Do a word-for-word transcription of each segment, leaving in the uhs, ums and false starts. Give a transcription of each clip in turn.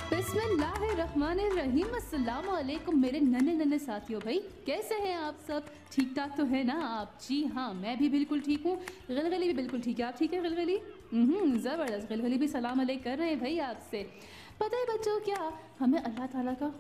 बिस्मिल्लाहिर्रहमानिर्रहीम। अस्सलाम वालेकुम मेरे नन्हे नन्हे साथियों। भाई कैसे हैं आप सब? ठीक ठाक तो है ना आप? जी हाँ, मैं भी बिल्कुल ठीक हूँ। गलगली भी बिल्कुल ठीक है। आप ठीक है गलगली? हम्म ज़बरदस्त। गलगली भी सलाम अलैक कर रहे हैं भाई आपसे। पता है बच्चों क्या, हमें अल्लाह ताला का,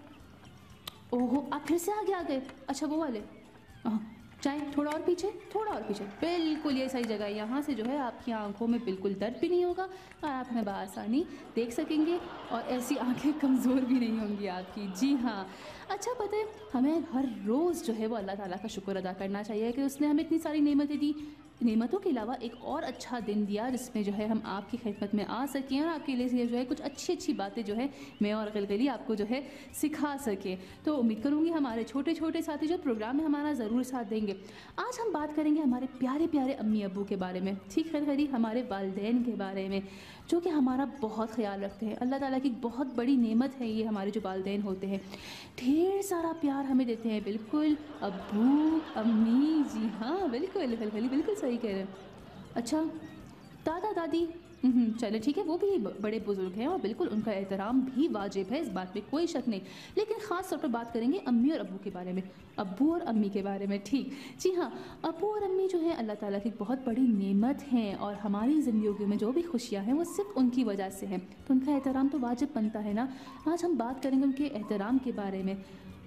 ओहो आप फिर से आगे आ गए। अच्छा वो वाले, हाँ, चाहे थोड़ा और पीछे, थोड़ा और पीछे, बिल्कुल ये सही जगह है। यहाँ से जो है आपकी आंखों में बिल्कुल दर्द भी नहीं होगा और आप हमें बआसानी देख सकेंगे और ऐसी आंखें कमज़ोर भी नहीं होंगी आपकी। जी हाँ। अच्छा पता है, हमें हर रोज़ जो है वो अल्लाह ताला का शुक्र अदा करना चाहिए कि उसने हमें इतनी सारी नेमतें दी। नेमतों के अलावा एक और अच्छा दिन दिया जिसमें जो है हम आपकी खिदमत में आ सकें और आपके लिए जो है कुछ अच्छी अच्छी बातें जो है मैं और गलगली आपको जो है सिखा सके। तो उम्मीद करूँगी हमारे छोटे छोटे साथी जो प्रोग्राम में हमारा ज़रूर साथ देंगे। आज हम बात करेंगे हमारे प्यारे प्यारे अम्मी अब्बू के बारे में, ठीक है गलगली, हमारे वालिदैन के बारे में जो कि हमारा बहुत ख्याल रखते हैं। अल्लाह ताला की बहुत बड़ी नेमत है ये, हमारे जो वालिदैन होते हैं ढेर सारा प्यार हमें देते हैं। बिल्कुल अब्बू अम्मी, जी हाँ बिल्कुल गलगली बिल्कुल सही कह रहे हैं। अच्छा दादा दादी, हम्म, चले ठीक है, वो भी बड़े बुजुर्ग हैं और बिल्कुल उनका एहतराम भी वाजिब है, इस बात में कोई शक नहीं। लेकिन ख़ास तौर पर बात करेंगे अम्मी और अब्बू के बारे में, अब्बू और अम्मी के बारे में। ठीक, जी हाँ, अब्बू और अम्मी जो है अल्लाह ताला की बहुत बड़ी नेमत हैं और हमारी ज़िंदगी में जो भी खुशियाँ हैं वो सिर्फ उनकी वजह से हैं, तो उनका एहतराम तो वाजिब बनता है ना। आज हम बात करेंगे उनके एहतराम के बारे में।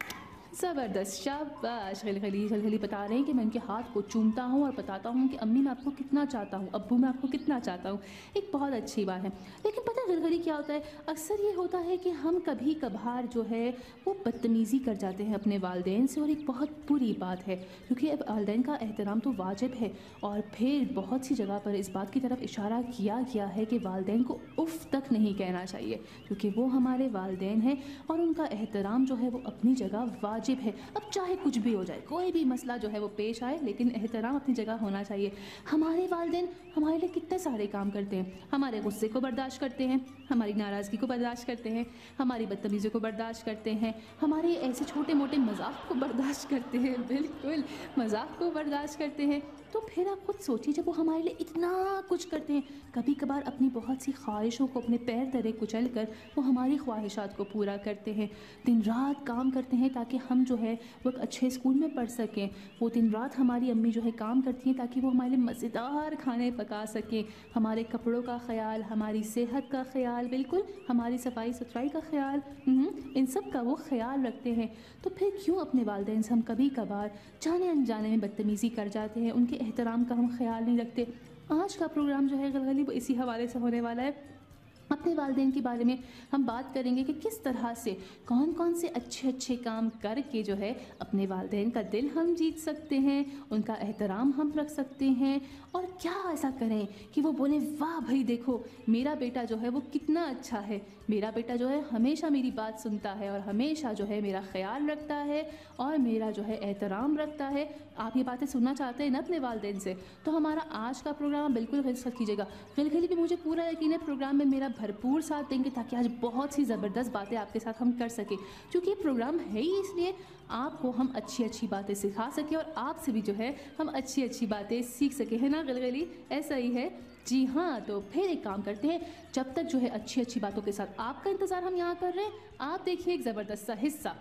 ज़बरदस्त, शाबाश गलगली। गलगली बता रहे हैं कि मैं उनके हाथ को चूमता हूँ और बताता हूँ कि अम्मी मैं आपको कितना चाहता हूँ, अब्बू मैं आपको कितना चाहता हूँ। एक बहुत अच्छी बात है। लेकिन पता है गलगली क्या होता है, अक्सर ये होता है कि हम कभी कभार जो है वो बदतमीज़ी कर जाते हैं अपने वालिदैन से, और एक बहुत बुरी बात है क्योंकि अब वालिदैन का एहतराम तो वाजिब है। और फिर बहुत सी जगह पर इस बात की तरफ इशारा किया गया है कि वालिदैन को उफ़ तक नहीं कहना चाहिए क्योंकि वो हमारे वालिदैन हैं और उनका एहतराम जो है वो अपनी जगह वाजिब है। अब चाहे कुछ भी हो जाए, कोई भी मसला जो है वो पेश आए, लेकिन एहतराम अपनी जगह होना चाहिए। हमारे वालिदैन हमारे लिए कितने सारे काम करते हैं, हमारे गुस्से को बर्दाश्त करते हैं, हमारी नाराज़गी को बर्दाश्त करते हैं, हमारी बदतमीज़ी को बर्दाश्त करते हैं, हमारे ऐसे छोटे मोटे मजाक को बर्दाश्त करते हैं, बिल्कुल मजाक को बर्दाश्त करते हैं। तो फिर आप खुद सोचिए, जब वो हमारे लिए इतना कुछ करते हैं, कभी कभार अपनी बहुत सी ख्वाहिशों को अपने पैर तले कुचल कर वो हमारी ख्वाहिशात को पूरा करते हैं, दिन रात काम करते हैं ताकि हम जो है वो एक अच्छे स्कूल में पढ़ सकें। वो दिन रात हमारी अम्मी जो है काम करती हैं ताकि वो हमारे लिए मज़ेदार खाने पका सकें, हमारे कपड़ों का ख्याल, हमारी सेहत का ख्याल, बिल्कुल हमारी सफाई सुथराई का ख्याल, इन सब का वो ख्याल रखते हैं। तो फिर क्यों अपने वालिदैन से हम कभी कभार जाने अनजाने में बदतमीज़ी कर जाते हैं, उनके एहतराम का हम ख्याल नहीं रखते। आज का प्रोग्राम जो है गलगली वो इसी हवाले से होने वाला है। अपने वालिदैन के बारे में हम बात करेंगे कि किस तरह से कौन कौन से अच्छे अच्छे काम करके जो है अपने वालिदैन का दिल हम जीत सकते हैं, उनका एहतराम हम रख सकते हैं, और क्या ऐसा करें कि वो बोले वाह भाई देखो मेरा बेटा जो है वो कितना अच्छा है, मेरा बेटा जो है हमेशा मेरी बात सुनता है और हमेशा जो है मेरा ख्याल रखता है और मेरा जो है एहतराम रखता है। आप ये बातें सुनना चाहते हैं ना अपने वालिदैन से, तो हमारा आज का प्रोग्राम बिल्कुल हिस्सा कीजिएगा। गलगली भी मुझे पूरा यकीन है प्रोग्राम में मेरा भरपूर साथ देंगे ताकि आज बहुत सी ज़बरदस्त बातें आपके साथ हम कर सकें, क्योंकि ये प्रोग्राम है ही इसलिए आपको हम अच्छी अच्छी बातें सिखा सकें और आपसे भी जो है हम अच्छी अच्छी बातें सीख सकें, है ना गलगली? ऐसा ही है। जी हाँ, तो फिर एक काम करते हैं, जब तक जो है अच्छी अच्छी बातों के साथ आपका इंतज़ार हम यहाँ कर रहे हैं, आप देखिए एक ज़बरदस्त सा हिस्सा।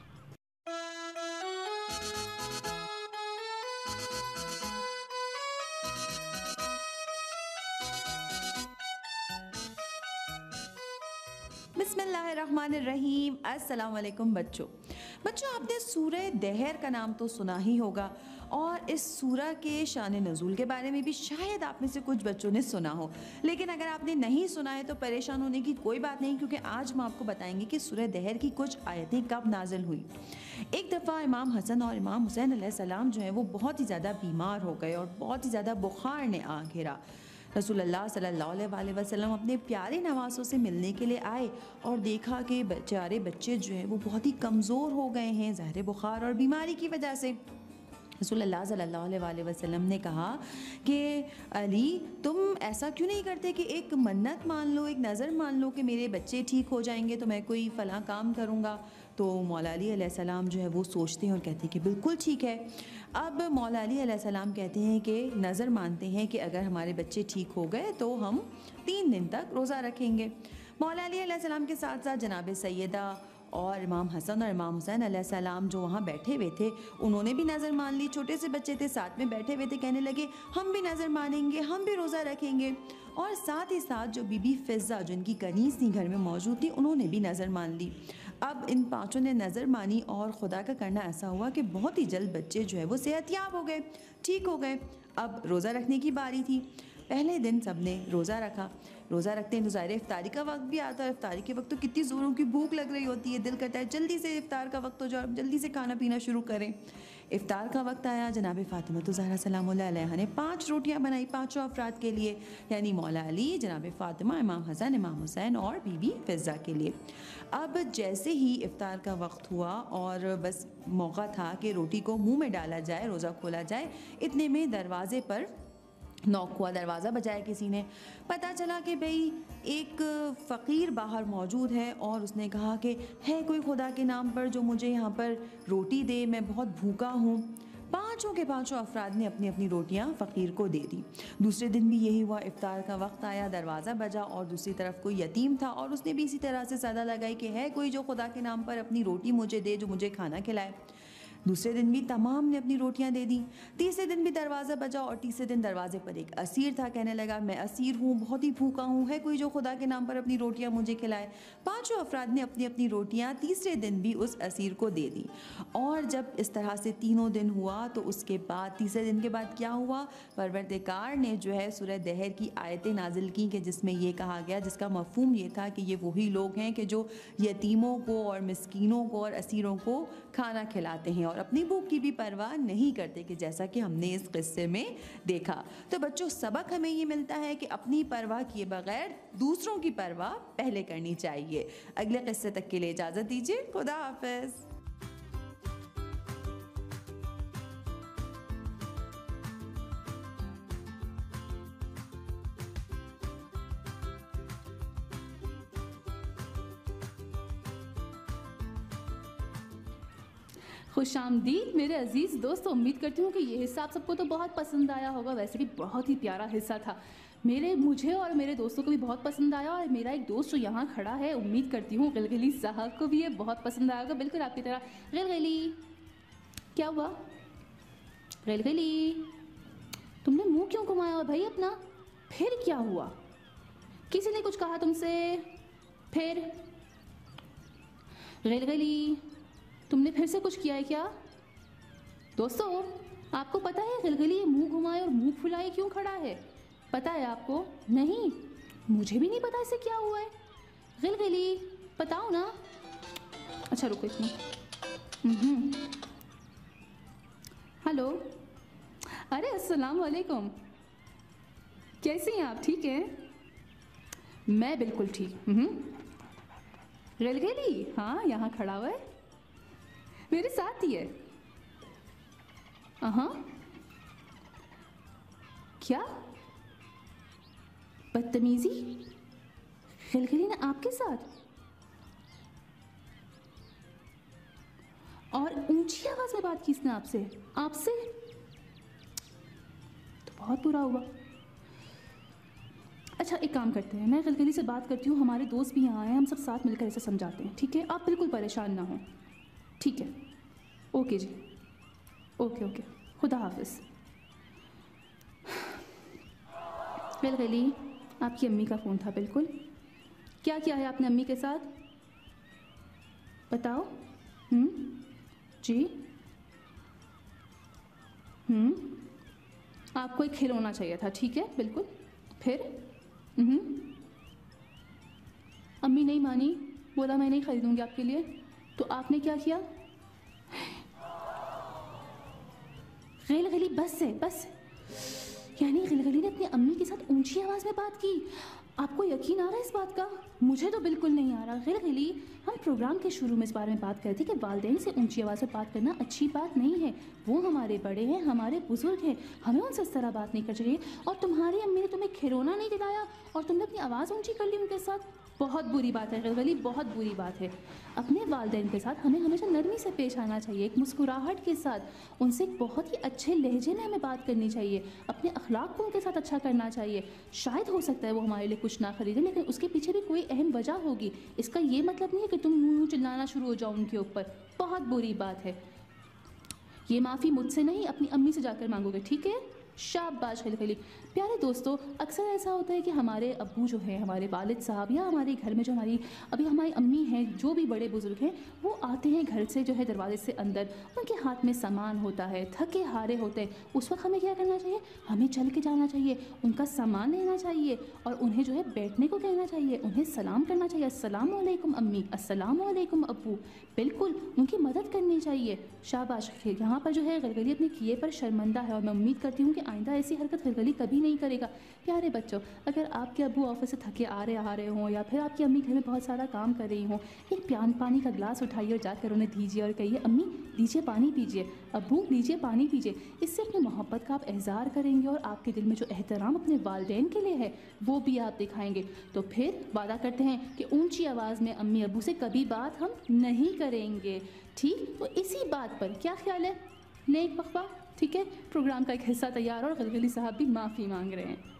बिस्मिल्लाहिर्रहमानिर्रहीम। अस्सलाम वालेकुम बच्चों। बच्चों आपने सूरह दहर का नाम तो सुना ही होगा और इस सूरह के शान नज़ूल के बारे में भी शायद आप में से कुछ बच्चों ने सुना हो, लेकिन अगर आपने नहीं सुना है तो परेशान होने की कोई बात नहीं, क्योंकि आज हम आपको बताएंगे कि सूरह दहर की कुछ आयतें कब नाजिल हुई। एक दफ़ा इमाम हसन और इमाम हुसैन अलैहिस्सलाम जो है वो बहुत ही ज़्यादा बीमार हो गए और बहुत ही ज़्यादा बुखार ने आ घेरा। रसूलुल्लाह सल्लल्लाहु अलैहि वसल्लम अपने प्यारे नवासों से मिलने के लिए आए और देखा कि बेचारे बच्चे जो हैं वो बहुत ही कमज़ोर हो गए हैं ज़ाहिर बुखार और बीमारी की वजह से। रसूलुल्लाह सल्लल्लाहु अलैहि वसल्लम ने कहा कि अली तुम ऐसा क्यों नहीं करते कि एक मन्नत मान लो, एक नज़र मान लो कि मेरे बच्चे ठीक हो जाएंगे तो मैं कोई फ़लाँ काम करूँगा। तो मौला अली अलैहिस्सलाम जो है वो सोचते हैं और कहते हैं कि बिल्कुल ठीक है। अब मौला अली अलैहिस्सलाम कहते हैं कि नज़र मानते हैं कि अगर हमारे बच्चे ठीक हो गए तो हम तीन दिन तक रोज़ा रखेंगे। मौला अली अलैहिस्सलाम के साथ साथ जनाब सैयदा और इमाम हसन और इमाम हुसैन अलैहिस्सलाम जो वहाँ बैठे हुए थे, उन्होंने भी नज़र मान ली। छोटे से बच्चे थे, साथ में बैठे हुए थे, कहने लगे हम भी नज़र मानेंगे, हम भी रोज़ा रखेंगे। और साथ ही साथ जो बीबी फ़िज़ा जो इनकी कनीज़ थी घर में मौजूद थी, उन्होंने भी नज़र मान ली। अब इन पाँचों ने नज़र मानी और खुदा का करना ऐसा हुआ कि बहुत ही जल्द बच्चे जो है वो सेहतयाब हो गए, ठीक हो गए। अब रोज़ा रखने की बारी थी। पहले दिन सब ने रोज़ा रखा। रोज़ा रखते हैं तो ज़ाहिर इफ्तारी का वक्त भी आता है। इफ्तारी के वक्त तो कितनी ज़ोरों की भूख लग रही होती है, दिल करता है जल्दी से इफ्तार का वक्त हो जाए, जल्दी से खाना पीना शुरू करें। इफ्तार का वक्त आया। जनाब फ़ातिमा तो ज़हरा सलामुल्लाह अलैहा ने पाँच रोटियां बनाई पाँचों अफराद के लिए, यानी मौला अली, जनाब फ़ातिमा, इमाम हसन, इमाम हुसैन और बीबी फ़िज़ा के लिए। अब जैसे ही इफ्तार का वक्त हुआ और बस मौका था कि रोटी को मुँह में डाला जाए, रोज़ा खोला जाए, इतने में दरवाज़े पर नॉक हुआ। दरवाज़ा बजाया किसी ने। पता चला कि भाई एक फ़कीर बाहर मौजूद है और उसने कहा कि है कोई खुदा के नाम पर जो मुझे यहाँ पर रोटी दे, मैं बहुत भूखा हूँ। पाँचों के पाँचों अफराद ने अपनी अपनी रोटियाँ फ़कीर को दे दी। दूसरे दिन भी यही हुआ। इफ्तार का वक्त आया, दरवाज़ा बजा और दूसरी तरफ कोई यतीम था और उसने भी इसी तरह से सदा लगाई कि है कोई जो खुदा के नाम पर अपनी रोटी मुझे दे, जो मुझे खाना खिलाए। दूसरे दिन भी तमाम ने अपनी रोटियां दे दी। तीसरे दिन भी दरवाज़ा बजा और तीसरे दिन दरवाजे पर एक असीर था, कहने लगा मैं असीर हूँ, बहुत ही भूखा हूँ, है कोई जो खुदा के नाम पर अपनी रोटियां मुझे खिलाए। पांचों अफराद ने अपनी अपनी रोटियां तीसरे दिन भी उस असीर को दे दी। और जब इस तरह से तीनों दिन हुआ तो उसके बाद तीसरे दिन के बाद क्या हुआ, परवरदिगार ने जो है सूरह दहर की आयतें नाजिल की कि जिसमें ये कहा गया, जिसका मफहूम ये था कि ये वही लोग हैं कि जो यतीमों को और मिस्कीनों को और असीरों को खाना खिलाते हैं और अपनी भूख की भी परवाह नहीं करते, कि जैसा कि हमने इस किस्से में देखा। तो बच्चों, सबक हमें ये मिलता है कि अपनी परवाह किए बगैर दूसरों की परवाह पहले करनी चाहिए। अगले किस्से तक के लिए इजाज़त दीजिए। खुदा हाफिज़। खुशामदीद मेरे अजीज़ दोस्तों, उम्मीद करती हूँ कि ये हिस्सा आप सबको तो बहुत पसंद आया होगा। वैसे भी बहुत ही प्यारा हिस्सा था। मेरे मुझे और मेरे दोस्तों को भी बहुत पसंद आया और मेरा एक दोस्त जो यहाँ खड़ा है, उम्मीद करती हूँ गिलगिली साहब को भी ये बहुत पसंद आएगा, बिल्कुल आपकी तरह। गिलगिली, क्या हुआ गिलगिली? तुमने मुँह क्यों घुमाया और भाई अपना? फिर क्या हुआ? किसी ने कुछ कहा तुमसे? फिर गिलगिली, तुमने फिर से कुछ किया है क्या? दोस्तों, आपको पता है गिलगिली ये मुंह घुमाए और मुंह फुलाए क्यों खड़ा है? पता है आपको? नहीं, मुझे भी नहीं पता इसे क्या हुआ है। गिलगिली, बताओ ना। अच्छा रुको एक मिनट। हेलो, अरे अस्सलाम वालेकुम, कैसी हैं आप? ठीक हैं? मैं बिल्कुल ठीक। गिलगिली, हाँ यहाँ खड़ा हुआ है, मेरे साथ ही है। हाँ, क्या बदतमीजी? गिलगिली ने आपके साथ? और ऊंची आवाज में बात की इसने आपसे? आपसे तो बहुत बुरा हुआ। अच्छा, एक काम करते हैं, मैं गिलगिली से बात करती हूँ, हमारे दोस्त भी यहाँ आए हैं, हम सब साथ मिलकर इसे समझाते हैं, ठीक है? आप बिल्कुल परेशान ना हो, ठीक है? ओके जी, ओके ओके, खुदा हाफिज़। गिलगिली, आपकी अम्मी का फ़ोन था। बिल्कुल, क्या किया है आपने अम्मी के साथ? बताओ। हम्म, जी, हम्म, आपको एक खिलौना चाहिए था, ठीक है? बिल्कुल। फिर? हम्म, अम्मी नहीं मानी, बोला मैं नहीं खरीदूंगी आपके लिए, तो आपने क्या किया? गिलगिली, बस है बस। यानी गिलगिली ने अपनी अम्मी के साथ ऊंची आवाज में बात की। आपको यकीन आ रहा है इस बात का? मुझे तो बिल्कुल नहीं आ रहा। गिलगिली, हम प्रोग्राम के शुरू में इस बारे में बात कर थे कि वालिदैन से ऊंची आवाज़ में बात करना अच्छी बात नहीं है। वो हमारे बड़े हैं, हमारे बुजुर्ग हैं, हमें उनसे इस तरह बात नहीं करनी चाहिए। और तुम्हारी अम्मी ने तुम्हें खिलौना नहीं दिलाया और तुमने अपनी आवाज़ ऊंची कर ली उनके साथ। बहुत बुरी बात है गलगली, बहुत बुरी बात है। अपने वालिदैन के साथ हमें हमेशा नरमी से पेश आना चाहिए, एक मुस्कुराहट के साथ उनसे एक बहुत ही अच्छे लहजे में हमें बात करनी चाहिए, अपने अखलाक को उनके साथ अच्छा करना चाहिए। शायद हो सकता है वो हमारे लिए कुछ ना खरीदे, लेकिन उसके पीछे भी कोई अहम वजह होगी। इसका ये मतलब नहीं है कि तुम मुँह चिल्लाना शुरू हो जाओ उनके ऊपर, बहुत बुरी बात है। ये माफ़ी मुझसे नहीं अपनी अम्मी से जाकर मांगोगे, ठीक है? शाबाश गलगली। प्यारे दोस्तों, अक्सर ऐसा होता है कि हमारे अब्बू जो हैं, हमारे वालिद साहब, या हमारे घर में जो हमारी अभी हमारी अम्मी हैं, जो भी बड़े बुजुर्ग हैं, वो आते हैं घर से जो है दरवाजे से अंदर, उनके हाथ में सामान होता है, थके हारे होते हैं। उस वक्त हमें क्या करना चाहिए? हमें चल के जाना चाहिए, उनका सामान लेना चाहिए और उन्हें जो है बैठने को कहना चाहिए, उन्हें सलाम करना चाहिए, अस्सलाम वालेकुम अम्मी, अस्सलाम वालेकुम अब्बू। बिल्कुल उनकी मदद करनी चाहिए। शाबाश। यहाँ पर जो है गलगली अपने किए पर शर्मिंदा है और मैं उम्मीद करती हूँ कि आइंदा ऐसी हरकत गलगली कभी नहीं करेगा। प्यारे बच्चों, अगर आपके अब्बू ऑफिस से थके आ रहे आ रहे हों या फिर आपकी अम्मी घर में बहुत सारा काम कर रही हों, एक प्यान पानी का गिलास उठाइए और जाकर उन्हें दीजिए और कहिए, अम्मी लीजिए पानी पीजिए, अब्बू लीजिए पानी पीजिए। इससे अपनी मोहब्बत का आप इजहार करेंगे और आपके दिल में जो एहतराम अपने वालिदैन के लिए है वो भी आप दिखाएंगे। तो फिर वादा करते हैं कि ऊंची आवाज़ में अम्मी अब्बू से कभी बात हम नहीं करेंगे, ठीक? तो इसी बात पर क्या ख्याल है? नेक बख्वा, ठीक है? प्रोग्राम का एक हिस्सा तैयार और गलगली साहब भी माफ़ी मांग रहे हैं।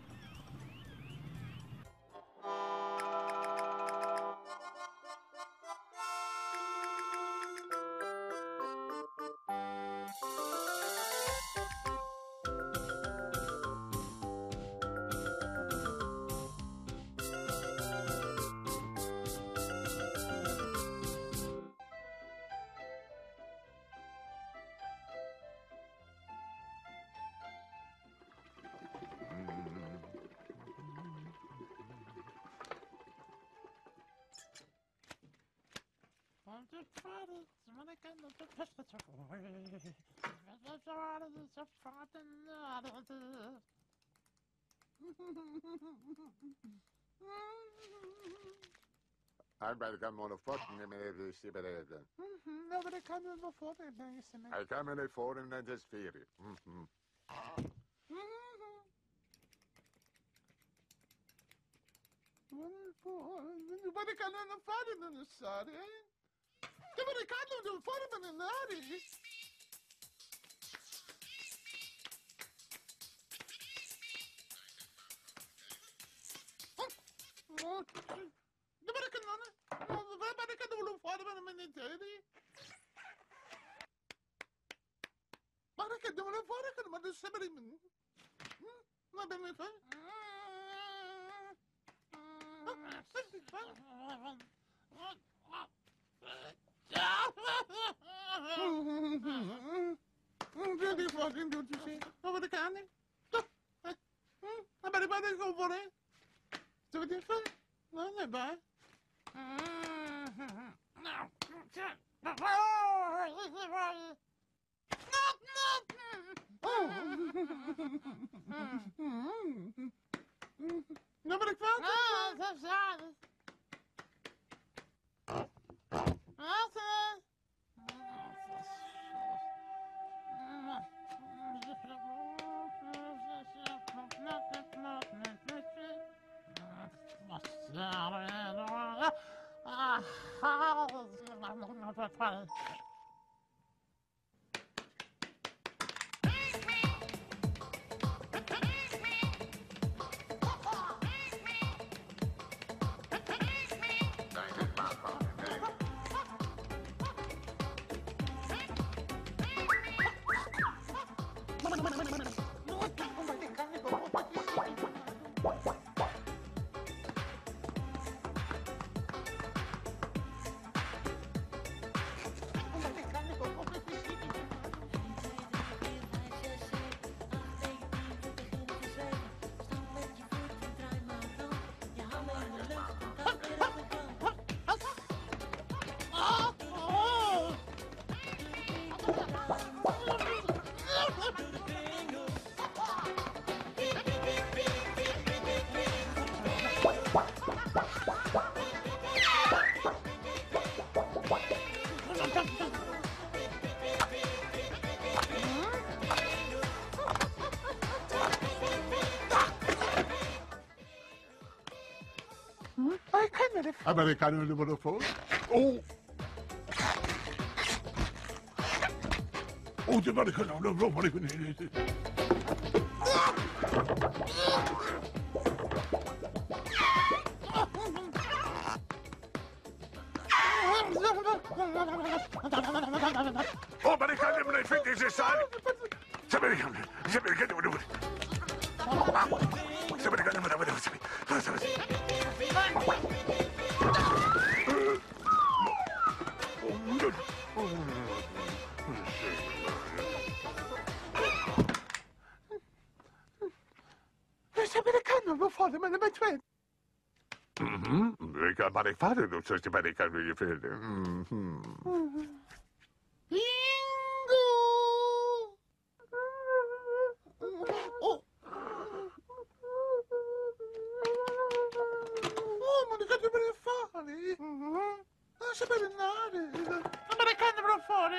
Arbeid kan man fucking med det bereden. Ja, men det kan du nog få det länge sen. Jag kan men det får den när det är ferie. Men det kan du nog få det när du sa det. Det var det kan du nog få det när du är det. Det var det kan du. Vad var det kan du få det när du är det. Bara kan du nog få det när du ser det men. Vad ben det för? Det är fucking good to see. Vad det kan ni? Stopp. Jag bara bara gå på det. Så det är för. Nej, det är bara. Ja, men det kvar. Ja, så så. Alltså. Americano numero four. Oh! Oh, the Americano numero four. Oh, Americano numero four is inside. Americano, Americano numero four. Americano numero four. Americano lo fa, ma ne mette. Mhm. Ik kan maar ik vader doet zoals je bij de kan je vinden. Mhm. Bingo! Oh! Oh, ma che devi fare? Non sapere nada. Americano numero four.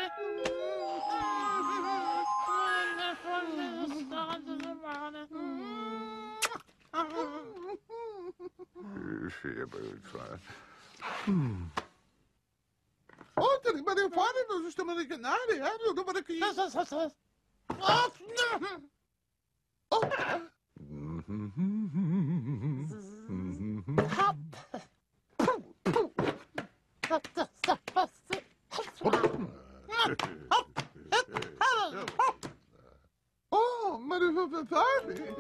Oh, te rimane fuori, non sto americanare, eh? Non devo dire che... Oh, oh! Oh, ma devo fare?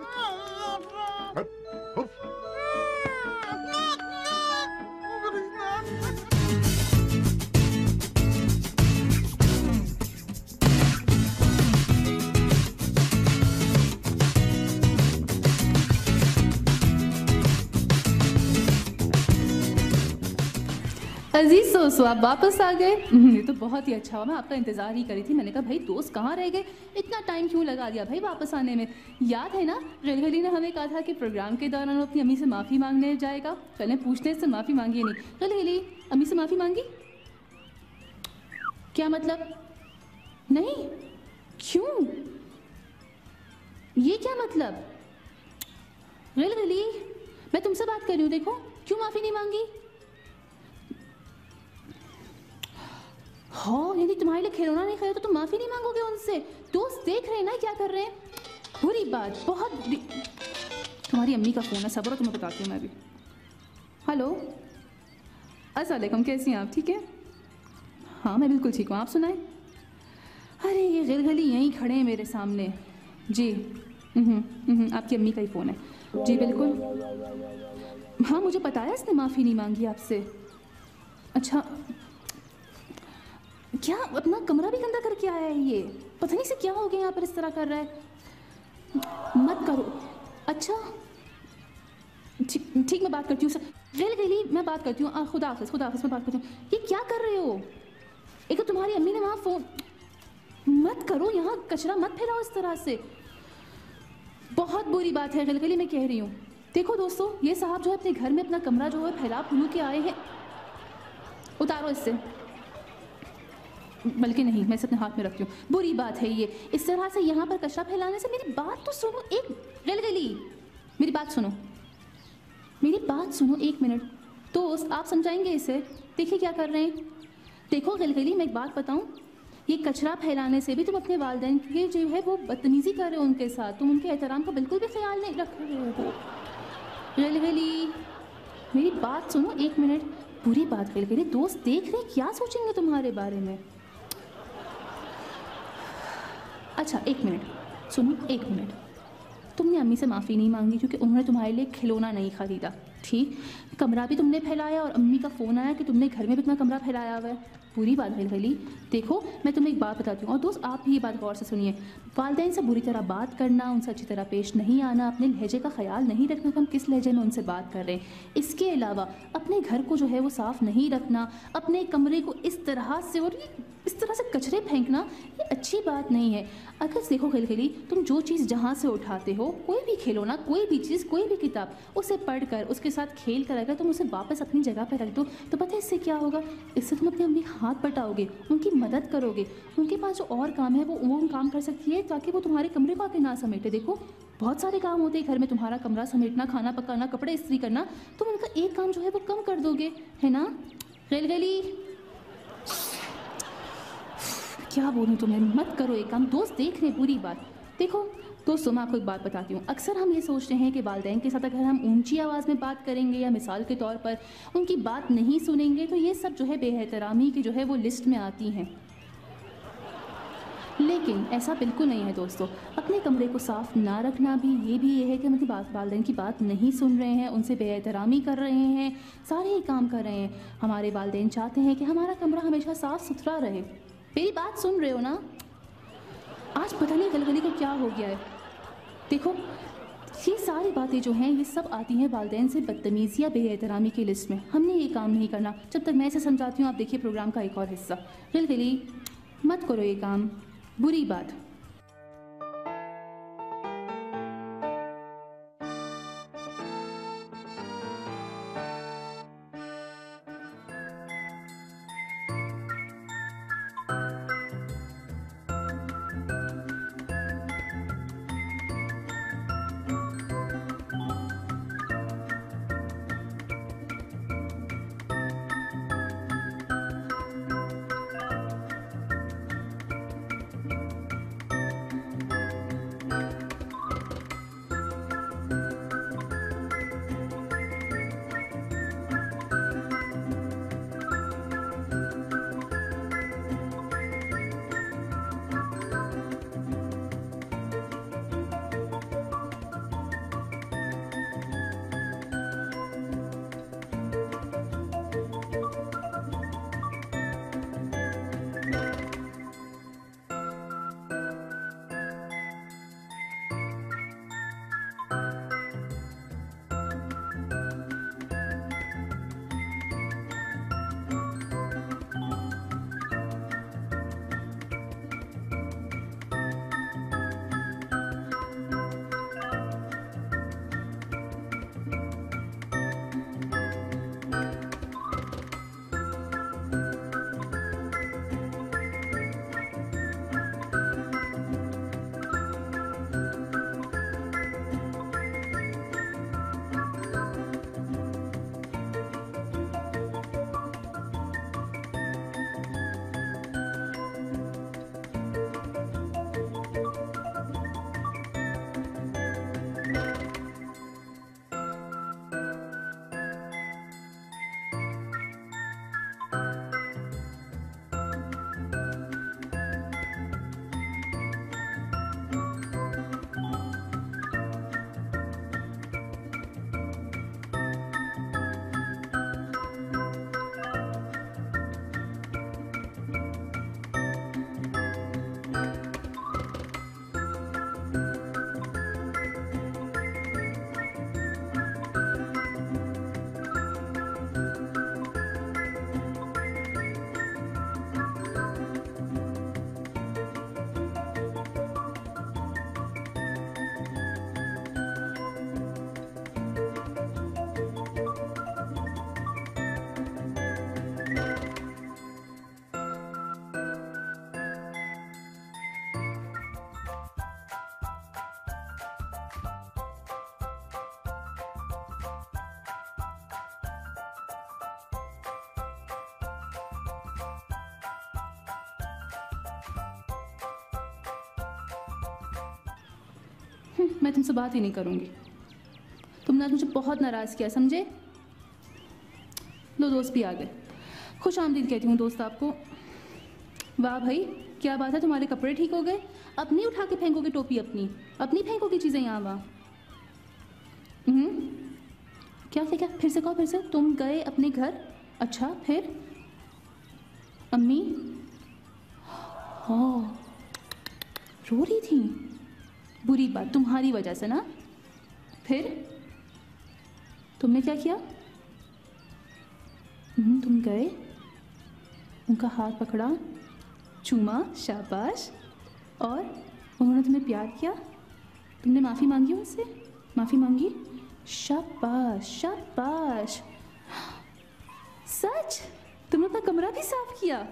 अजीज दोस्तों, आप वापस आ गए। ये तो बहुत ही अच्छा हुआ, मैं आपका इंतज़ार ही करी थी। मैंने कहा भाई दोस्त कहाँ रह गए, इतना टाइम क्यों लगा दिया भाई वापस आने में। याद है ना, गलगली ने हमें कहा था कि प्रोग्राम के दौरान वो अपनी अम्मी से माफ़ी मांगने जाएगा। चलें पूछते हैं इससे माफ़ी मांगी या नहीं। गलगली, अम्मी से माफ़ी मांगी? क्या मतलब? नहीं, क्यों? ये क्या मतलब? गलगली, मैं तुमसे बात कर रही हूँ, देखो क्यों माफ़ी नहीं मांगी? हाँ, यदि तुम्हारे लिए खिलौना नहीं खरीदा तो तुम माफ़ी नहीं मांगोगे उनसे। दोस्त देख रहे हैं ना क्या कर रहे हैं। बुरी बात, बहुत बुरी। तुम्हारी अम्मी का फ़ोन है, सब्र तुम्हें बताती हूँ मैं भी। हेलो, अस्सलाम वालेकुम, कैसी हैं आप? ठीक है? हाँ मैं बिल्कुल ठीक हूँ, आप सुनाएं। अरे ये गिलगली यहीं खड़े हैं मेरे सामने। जी हम्म हम्म आपकी अम्मी का ही फ़ोन है। जी बिल्कुल। हाँ मुझे पता है इसने माफ़ी नहीं मांगी आपसे। अच्छा, क्या अपना कमरा भी गंदा करके आया है ये? पता नहीं से क्या हो गया यहाँ पर, इस तरह कर रहा है। मत करो। अच्छा ठीक ठीक मैं बात करती हूँ। गलगली मैं बात करती हूँ। खुदा हाफिज़, खुदा हाफिज़, मैं बात करती हूँ। ये क्या कर रहे हो? एक तो तुम्हारी अम्मी ने वहाँ फ़ोन। मत करो, यहाँ कचरा मत फैलाओ इस तरह से, बहुत बुरी बात है गलगली, मैं कह रही हूँ। देखो दोस्तों, ये साहब जो है अपने घर में अपना कमरा जो है फैला फूलू के आए हैं। उतारो इससे, बल्कि नहीं मैं इसे अपने हाथ में रखती हूँ। बुरी बात है ये, इस तरह से यहाँ पर कचरा फैलाने से। मेरी बात तो सुनो एक, गलगली मेरी बात सुनो, मेरी बात सुनो एक मिनट। दोस्त आप समझाएंगे इसे? देखिए क्या कर रहे हैं। देखो गलगली मैं एक बात बताऊँ, ये कचरा फैलाने से भी तुम अपने वालिदैन के जो है वो बदतमीज़ी कर रहे हो उनके साथ। तुम उनके एहतराम का बिल्कुल भी ख्याल नहीं रख रहे हो। गलगली मेरी बात सुनो एक मिनट। बुरी बात गलगली, दोस्त देख रहे क्या सोचेंगे तुम्हारे बारे में। अच्छा एक मिनट सुनो, एक मिनट। तुमने अम्मी से माफ़ी नहीं मांगी क्योंकि उन्होंने तुम्हारे लिए खिलौना नहीं ख़रीदा, ठीक। कमरा भी तुमने फैलाया और अम्मी का फ़ोन आया कि तुमने घर में भी इतना कमरा फैलाया हुआ है। पूरी बात गलगली। देखो मैं तुम्हें एक बात बताती हूँ, और दोस्त आप भी ये बात गौर से सुनिए। वालिदैन से बुरी तरह बात करना, उनसे अच्छी तरह पेश नहीं आना, अपने लहजे का ख्याल नहीं रखना कि हम किस लहजे में उनसे बात कर रहे हैं। इसके अलावा अपने घर को जो है वो साफ़ नहीं रखना, अपने कमरे को इस तरह से, और इस तरह से कचरे फेंकना ये अच्छी बात नहीं है। अगर देखो खिलखिली, तुम जो चीज़ जहाँ से उठाते हो, कोई भी खिलौना, कोई भी चीज़, कोई भी किताब, उसे पढ़कर उसके साथ खेल कर अगर तुम उसे वापस अपनी जगह पर रख दो तो पता है इससे क्या होगा? इससे तुम अपने अपनी हाथ बटाओगे, उनकी मदद करोगे। उनके पास जो और काम है वो वो काम कर सकती है ताकि वो तुम्हारे कमरे को आके ना समेटे। देखो बहुत सारे काम होते हैं घर में, तुम्हारा कमरा समेटना, खाना पकाना, कपड़े इस्त्री करना, तुम उनका एक काम जो है वो कम कर दोगे, है ना? खिलखिली क्या बोलूँ तुम्हें, मत करो एक काम। दोस्त देख रहे, बुरी बात। देखो दोस्तों, मैं आपको एक बात बताती हूँ। अक्सर हम ये सोचते हैं कि वालिदैन के साथ अगर हम ऊंची आवाज़ में बात करेंगे या मिसाल के तौर पर उनकी बात नहीं सुनेंगे तो ये सब जो है बेहतरामी की जो है वो लिस्ट में आती हैं। लेकिन ऐसा बिल्कुल नहीं है दोस्तों। अपने कमरे को साफ ना रखना भी ये भी ये है कि हम अपनी बात वालिदैन की बात नहीं सुन रहे हैं, उनसे बेहतरामी कर रहे हैं, सारे ही काम कर रहे हैं। हमारे वालिदैन चाहते हैं कि हमारा कमरा हमेशा साफ़ सुथरा रहे। मेरी बात सुन रहे हो ना? आज पता नहीं खिलखिली को क्या हो गया है। देखो ये सारी बातें जो हैं ये सब आती हैं वालिदैन से बदतमीज़ी या बेएहतरामी की लिस्ट में। हमने ये काम नहीं करना। जब तक मैं इसे समझाती हूँ आप देखिए प्रोग्राम का एक और हिस्सा। खिलखिली मत करो ये काम, बुरी बात। मैं तुमसे बात ही नहीं करूँगी। तुमने आज मुझे बहुत नाराज़ किया, समझे? लो दोस्त भी आ गए। खुश आमदीद कहती हूँ दोस्त आपको। वाह भाई क्या बात है, तुम्हारे कपड़े ठीक हो गए? अब नहीं उठा के फेंकोगे टोपी अपनी, अपनी फेंकोगे चीज़ें यहाँ वहाँ। क्या क्या क्या फिर से कहो, फिर से। तुम गए अपने घर? अच्छा फिर? अम्मी हाँ रो रही थी? बुरी बात, तुम्हारी वजह से ना। फिर तुमने क्या किया? तुम गए, उनका हाथ पकड़ा, चूमा, शाबाश। और उन्होंने तुम्हें प्यार किया, तुमने माफ़ी मांगी उनसे, माफ़ी मांगी, शाबाश शाबाश। सच, तुमने अपना कमरा भी साफ किया,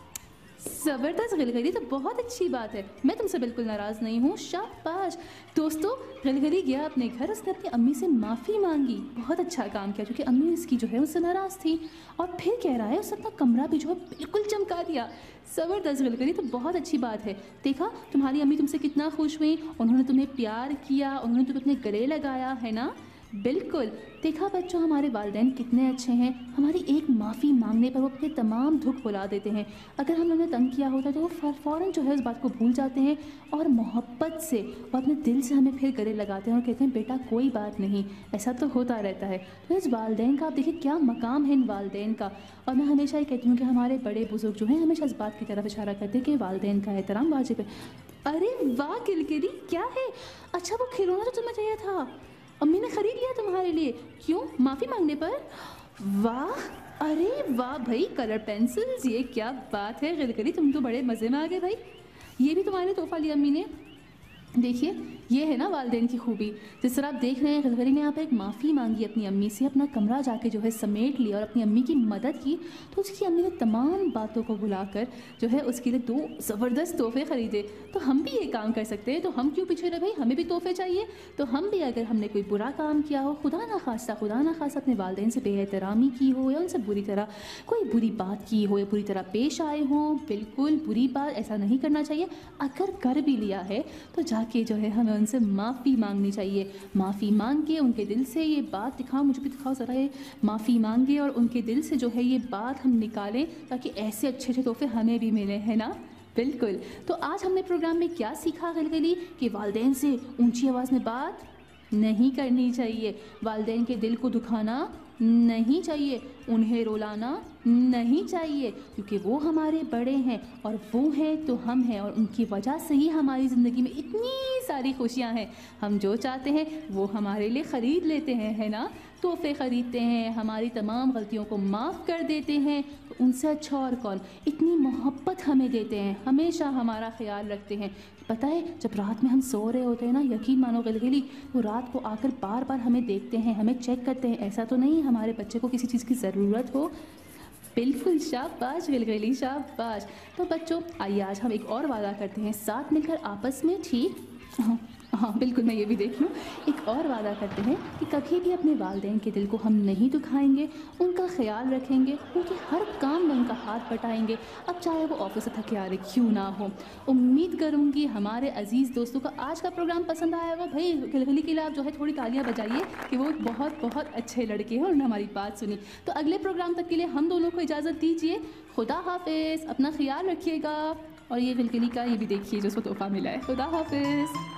ज़बरदस्त गिलगली, तो बहुत अच्छी बात है, मैं तुमसे बिल्कुल नाराज़ नहीं हूँ, शाबाश। दोस्तों, गिलगली गया अपने घर, उसने अपनी अम्मी से माफ़ी मांगी, बहुत अच्छा काम किया क्योंकि अम्मी उसकी जो है उससे नाराज़ थी। और फिर कह रहा है उसने अपना कमरा भी जो है बिल्कुल चमका दिया, ज़बरदस्त गिलगली, तो बहुत अच्छी बात है। देखा तुम्हारी अम्मी तुमसे कितना खुश हुई, उन्होंने तुम्हें प्यार किया, उन्होंने तुम्हें अपने गले लगाया, है ना? बिल्कुल। देखा बच्चों, हमारे वालिदैन कितने अच्छे हैं, हमारी एक माफ़ी मांगने पर वो अपने तमाम दुख भुला देते हैं। अगर हम उन्हें तंग किया होता तो वो फ़ौरन जो है उस बात को भूल जाते हैं और मोहब्बत से और अपने दिल से हमें फिर गले लगाते हैं और कहते हैं बेटा कोई बात नहीं, ऐसा तो होता रहता है। तो इस वालिदैन का आप देखिए क्या मकाम है इन वालिदैन का। और मैं हमेशा ये कहती हूँ कि हमारे बड़े बुजुर्ग जो हैं हमेशा इस बात की तरफ इशारा करते हैं कि वालिदैन का एहतराम वाजिब है। अरे वाह गिलगिली, क्या है? अच्छा, वो खिलौना तो तुम्हें चाहिए था, अम्मी ने खरीद लिया तुम्हारे लिए, क्यों? माफ़ी मांगने पर? वाह, अरे वाह भाई, कलर पेंसिल्स, ये क्या बात है गिलगिली, तुम तो बड़े मज़े में आ गए भाई। ये भी तुम्हारे तोहफा लिया अम्मी ने। देखिए, ये है ना वालिदैन की खूबी। जिस तरह आप देख रहे हैं, गिलगिली ने यहाँ पर एक माफ़ी मांगी अपनी अम्मी से, अपना कमरा जाके जो है समेट लिया और अपनी अम्मी की मदद की, तो उसकी अम्मी ने तमाम बातों को भुलाकर जो है उसके लिए दो ज़बरदस्त तोहफे ख़रीदे। तो हम भी ये काम कर सकते हैं, तो हम क्यों पीछे रहे भाई, हमें भी तोहफे चाहिए। तो हम भी अगर हमने कोई बुरा काम किया हो, खुदा ना खास्ता खुदा ना खास्ता अपने वालिदैन से बेएहतरामी की हो या उनसे बुरी तरह कोई बुरी बात की हो या बुरी तरह पेश आए हों, बिल्कुल बुरी बात, ऐसा नहीं करना चाहिए। अगर कर भी लिया है तो जाके जो है हमें उनसे माफ़ी मांगनी चाहिए। माफ़ी मांग के उनके दिल से ये बात दिखाओ, मुझे भी दिखाओ ज़रा, ये माफ़ी मांगे और उनके दिल से जो है ये बात हम निकालें ताकि ऐसे अच्छे अच्छे तोहफे हमें भी मिलें, है ना? बिल्कुल। तो आज हमने प्रोग्राम में क्या सीखा गिलगिली? कि वालिदैन से ऊंची आवाज़ में बात नहीं करनी चाहिए, वालिदैन के दिल को दुखाना नहीं चाहिए, उन्हें रुलाना नहीं चाहिए, क्योंकि वो हमारे बड़े हैं और वो हैं तो हम हैं और उनकी वजह से ही हमारी ज़िंदगी में इतनी सारी खुशियाँ हैं। हम जो चाहते हैं वो हमारे लिए ख़रीद लेते हैं, है ना? तोहफे ख़रीदते हैं, हमारी तमाम गलतियों को माफ़ कर देते हैं, तो उनसे अच्छा और कौन? इतनी मोहब्बत हमें देते हैं, हमेशा हमारा ख्याल रखते हैं। पता है, जब रात में हम सो रहे होते हैं ना, यकीन मानो गिलगिली, वो रात को आकर बार बार हमें देखते हैं, हमें चेक करते हैं, ऐसा तो नहीं हमारे बच्चे को किसी चीज़ की ज़रूरत हो। बिल्कुल, शाबाश गिलगिली, शाबाश। तो बच्चों, आइए आज हम एक और वादा करते हैं साथ मिलकर आपस में, ठीक? हाँ हाँ बिल्कुल, मैं ये भी देख लूँ। एक और वादा करते हैं कि कभी भी अपने वालिदैन के दिल को हम नहीं दुखाएंगे, उनका ख्याल रखेंगे, उनके हर काम में उनका हाथ बटाएंगे, अब चाहे वो ऑफिस से थके आ रहे क्यों ना हो। उम्मीद करूँगी हमारे अजीज़ दोस्तों का आज का प्रोग्राम पसंद आया होगा। भाई गिलगिली के लिए आप जो है थोड़ी तालियाँ बजाइए कि वो बहुत बहुत अच्छे लड़के हैं और उन्होंने हमारी बात सुनी। तो अगले प्रोग्राम तक के लिए हम दोनों को इजाज़त दीजिए। खुदा हाफिज़, अपना ख्याल रखिएगा। और ये गिलगिली का ये भी देखिए जो उसको तोहफा मिला है। खुदा हाफिज़।